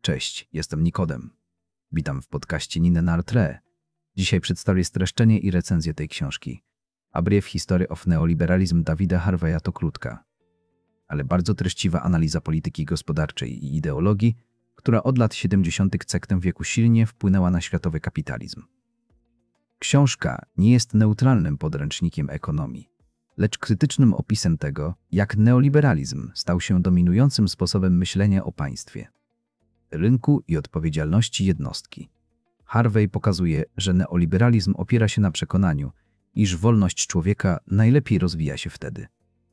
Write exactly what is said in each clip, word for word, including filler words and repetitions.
Cześć, jestem Nikodem. Witam w podcaście Nine Nartre. Dzisiaj przedstawię streszczenie i recenzję tej książki. A Brief History of Neoliberalism Davida Harveya to krótka, ale bardzo treściwa analiza polityki gospodarczej i ideologii, która od lat siedemdziesiątych w wieku silnie wpłynęła na światowy kapitalizm. Książka nie jest neutralnym podręcznikiem ekonomii, lecz krytycznym opisem tego, jak neoliberalizm stał się dominującym sposobem myślenia o państwie, rynku i odpowiedzialności jednostki. Harvey pokazuje, że neoliberalizm opiera się na przekonaniu, iż wolność człowieka najlepiej rozwija się wtedy,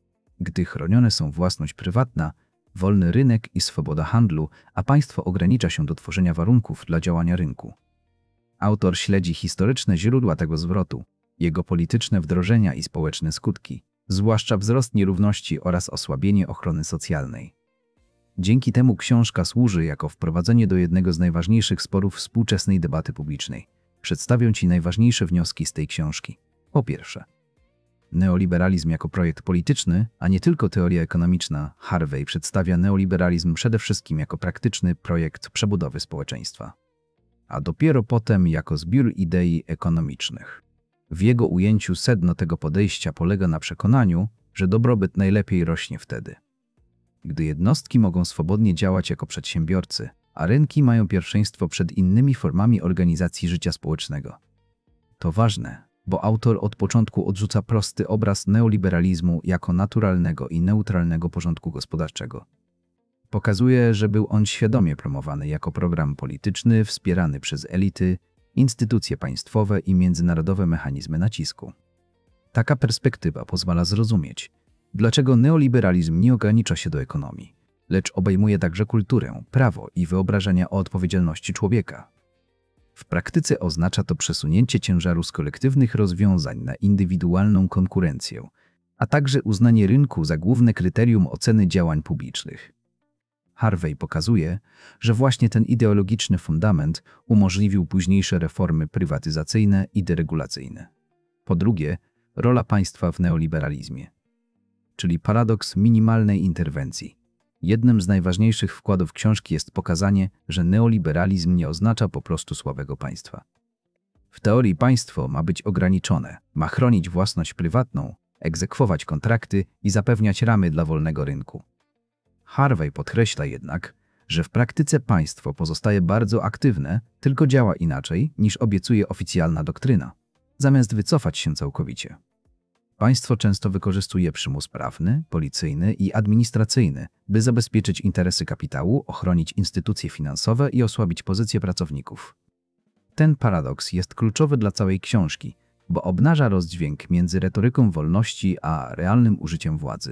gdy chronione są własność prywatna, wolny rynek i swoboda handlu, a państwo ogranicza się do tworzenia warunków dla działania rynku. Autor śledzi historyczne źródła tego zwrotu, jego polityczne wdrożenia i społeczne skutki, zwłaszcza wzrost nierówności oraz osłabienie ochrony socjalnej. Dzięki temu książka służy jako wprowadzenie do jednego z najważniejszych sporów współczesnej debaty publicznej. Przedstawię Ci najważniejsze wnioski z tej książki. Po pierwsze, neoliberalizm jako projekt polityczny, a nie tylko teoria ekonomiczna. Harvey przedstawia neoliberalizm przede wszystkim jako praktyczny projekt przebudowy społeczeństwa, a dopiero potem jako zbiór idei ekonomicznych. W jego ujęciu sedno tego podejścia polega na przekonaniu, że dobrobyt najlepiej rośnie wtedy, gdy jednostki mogą swobodnie działać jako przedsiębiorcy, a rynki mają pierwszeństwo przed innymi formami organizacji życia społecznego. To ważne, bo autor od początku odrzuca prosty obraz neoliberalizmu jako naturalnego i neutralnego porządku gospodarczego. Pokazuje, że był on świadomie promowany jako program polityczny wspierany przez elity, instytucje państwowe i międzynarodowe mechanizmy nacisku. Taka perspektywa pozwala zrozumieć, dlaczego neoliberalizm nie ogranicza się do ekonomii, lecz obejmuje także kulturę, prawo i wyobrażenia o odpowiedzialności człowieka. W praktyce oznacza to przesunięcie ciężaru z kolektywnych rozwiązań na indywidualną konkurencję, a także uznanie rynku za główne kryterium oceny działań publicznych. Harvey pokazuje, że właśnie ten ideologiczny fundament umożliwił późniejsze reformy prywatyzacyjne i deregulacyjne. Po drugie, rola państwa w neoliberalizmie, czyli paradoks minimalnej interwencji. Jednym z najważniejszych wkładów książki jest pokazanie, że neoliberalizm nie oznacza po prostu słabego państwa. W teorii państwo ma być ograniczone, ma chronić własność prywatną, egzekwować kontrakty i zapewniać ramy dla wolnego rynku. Harvey podkreśla jednak, że w praktyce państwo pozostaje bardzo aktywne, tylko działa inaczej niż obiecuje oficjalna doktryna, zamiast wycofać się całkowicie. Państwo często wykorzystuje przymus prawny, policyjny i administracyjny, by zabezpieczyć interesy kapitału, ochronić instytucje finansowe i osłabić pozycję pracowników. Ten paradoks jest kluczowy dla całej książki, bo obnaża rozdźwięk między retoryką wolności a realnym użyciem władzy.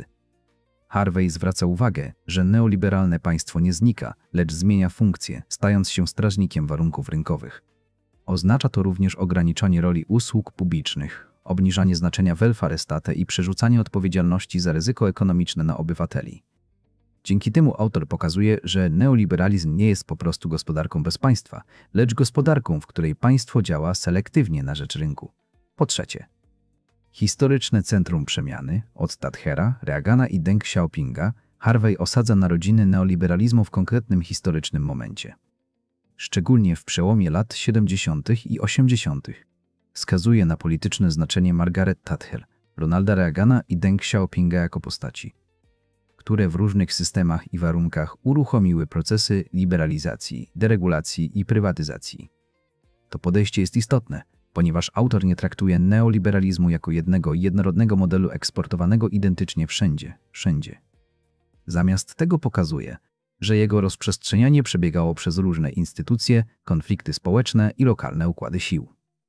Harvey zwraca uwagę, że neoliberalne państwo nie znika, lecz zmienia funkcję, stając się strażnikiem warunków rynkowych. Oznacza to również ograniczanie roli usług publicznych, obniżanie znaczenia welfare state i przerzucanie odpowiedzialności za ryzyko ekonomiczne na obywateli. Dzięki temu autor pokazuje, że neoliberalizm nie jest po prostu gospodarką bez państwa, lecz gospodarką, w której państwo działa selektywnie na rzecz rynku. Po trzecie, historyczne centrum przemiany od Thatchera, Reagana i Deng Xiaopinga Harvey osadza narodziny neoliberalizmu w konkretnym historycznym momencie. Szczególnie w przełomie lat siedemdziesiątych i osiemdziesiątych. Wskazuje na polityczne znaczenie Margaret Thatcher, Ronalda Reagana i Deng Xiaopinga jako postaci, które w różnych systemach i warunkach uruchomiły procesy liberalizacji, deregulacji i prywatyzacji. To podejście jest istotne, ponieważ autor nie traktuje neoliberalizmu jako jednego jednorodnego modelu eksportowanego identycznie wszędzie, wszędzie. Zamiast tego pokazuje, że jego rozprzestrzenianie przebiegało przez różne instytucje, konflikty społeczne i lokalne układy sił.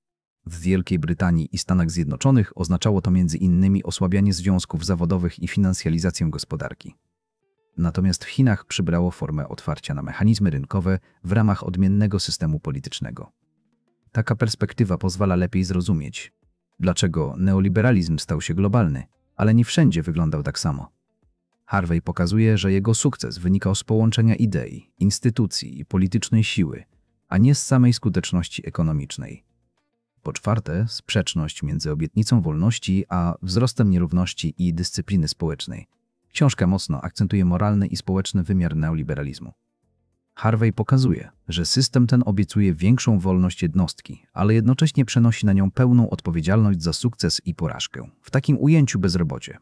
W Wielkiej Brytanii i Stanach Zjednoczonych oznaczało to między innymi osłabianie związków zawodowych i finansjalizację gospodarki. Natomiast w Chinach przybrało formę otwarcia na mechanizmy rynkowe w ramach odmiennego systemu politycznego. Taka perspektywa pozwala lepiej zrozumieć, dlaczego neoliberalizm stał się globalny, ale nie wszędzie wyglądał tak samo. Harvey pokazuje, że jego sukces wynikał z połączenia idei, instytucji i politycznej siły, a nie z samej skuteczności ekonomicznej. Po czwarte, sprzeczność między obietnicą wolności a wzrostem nierówności i dyscypliny społecznej. Książka mocno akcentuje moralny i społeczny wymiar neoliberalizmu. Harvey pokazuje, że system ten obiecuje większą wolność jednostki, ale jednocześnie przenosi na nią pełną odpowiedzialność za sukces i porażkę. W takim ujęciu bezrobocie,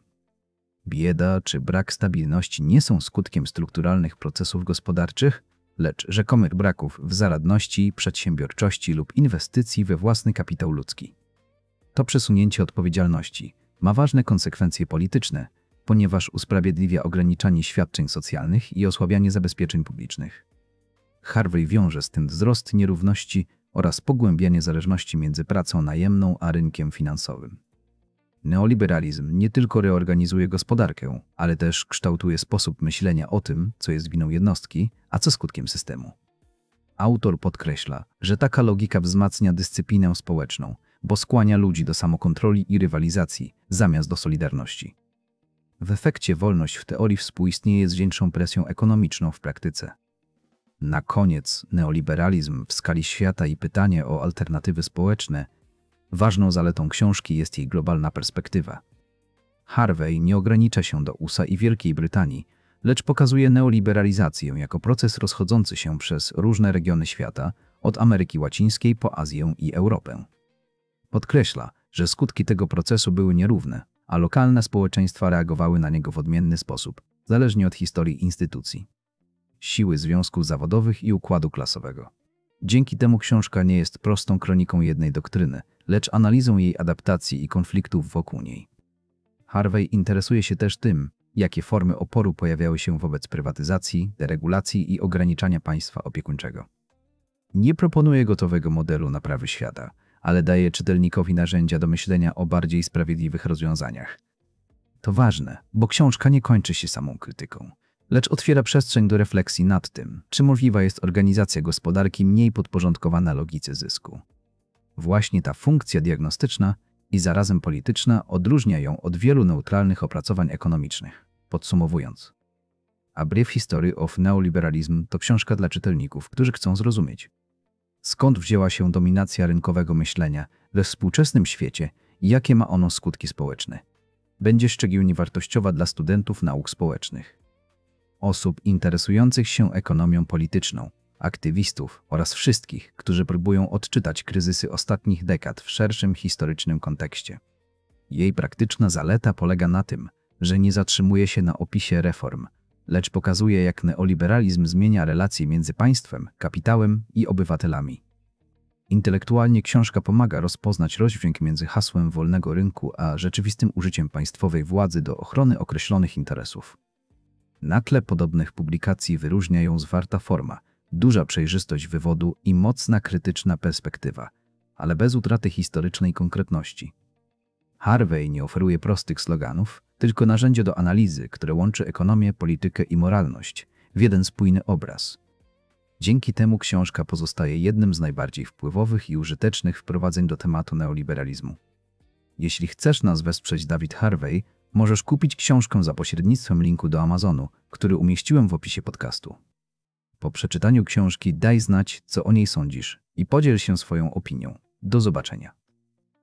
bieda czy brak stabilności nie są skutkiem strukturalnych procesów gospodarczych, lecz rzekomych braków w zaradności, przedsiębiorczości lub inwestycji we własny kapitał ludzki. To przesunięcie odpowiedzialności ma ważne konsekwencje polityczne, ponieważ usprawiedliwia ograniczanie świadczeń socjalnych i osłabianie zabezpieczeń publicznych. Harvey wiąże z tym wzrost nierówności oraz pogłębianie zależności między pracą najemną a rynkiem finansowym. Neoliberalizm nie tylko reorganizuje gospodarkę, ale też kształtuje sposób myślenia o tym, co jest winą jednostki, a co skutkiem systemu. Autor podkreśla, że taka logika wzmacnia dyscyplinę społeczną, bo skłania ludzi do samokontroli i rywalizacji zamiast do solidarności. W efekcie wolność w teorii współistnieje z większą presją ekonomiczną w praktyce. Na koniec neoliberalizm w skali świata i pytanie o alternatywy społeczne. Ważną zaletą książki jest jej globalna perspektywa. Harvey nie ogranicza się do U S A i Wielkiej Brytanii, lecz pokazuje neoliberalizację jako proces rozchodzący się przez różne regiony świata, od Ameryki Łacińskiej po Azję i Europę. Podkreśla, że skutki tego procesu były nierówne, a lokalne społeczeństwa reagowały na niego w odmienny sposób, zależnie od historii instytucji, siły związków zawodowych i układu klasowego. Dzięki temu książka nie jest prostą kroniką jednej doktryny, lecz analizą jej adaptacji i konfliktów wokół niej. Harvey interesuje się też tym, jakie formy oporu pojawiały się wobec prywatyzacji, deregulacji i ograniczania państwa opiekuńczego. Nie proponuje gotowego modelu naprawy świata, ale daje czytelnikowi narzędzia do myślenia o bardziej sprawiedliwych rozwiązaniach. To ważne, bo książka nie kończy się samą krytyką, lecz otwiera przestrzeń do refleksji nad tym, czy możliwa jest organizacja gospodarki mniej podporządkowana logice zysku. Właśnie ta funkcja diagnostyczna i zarazem polityczna odróżnia ją od wielu neutralnych opracowań ekonomicznych. Podsumowując, A Brief History of Neoliberalism to książka dla czytelników, którzy chcą zrozumieć, skąd wzięła się dominacja rynkowego myślenia we współczesnym świecie i jakie ma ono skutki społeczne. Będzie szczególnie wartościowa dla studentów nauk społecznych, osób interesujących się ekonomią polityczną, aktywistów oraz wszystkich, którzy próbują odczytać kryzysy ostatnich dekad w szerszym historycznym kontekście. Jej praktyczna zaleta polega na tym, że nie zatrzymuje się na opisie reform, lecz pokazuje, jak neoliberalizm zmienia relacje między państwem, kapitałem i obywatelami. Intelektualnie książka pomaga rozpoznać rozdźwięk między hasłem wolnego rynku a rzeczywistym użyciem państwowej władzy do ochrony określonych interesów. Na tle podobnych publikacji wyróżnia ją zwarta forma, duża przejrzystość wywodu i mocna krytyczna perspektywa, ale bez utraty historycznej konkretności. Harvey nie oferuje prostych sloganów, tylko narzędzie do analizy, które łączy ekonomię, politykę i moralność w jeden spójny obraz. Dzięki temu książka pozostaje jednym z najbardziej wpływowych i użytecznych wprowadzeń do tematu neoliberalizmu. Jeśli chcesz nas wesprzeć, David Harvey, możesz kupić książkę za pośrednictwem linku do Amazonu, który umieściłem w opisie podcastu. Po przeczytaniu książki daj znać, co o niej sądzisz i podziel się swoją opinią. Do zobaczenia.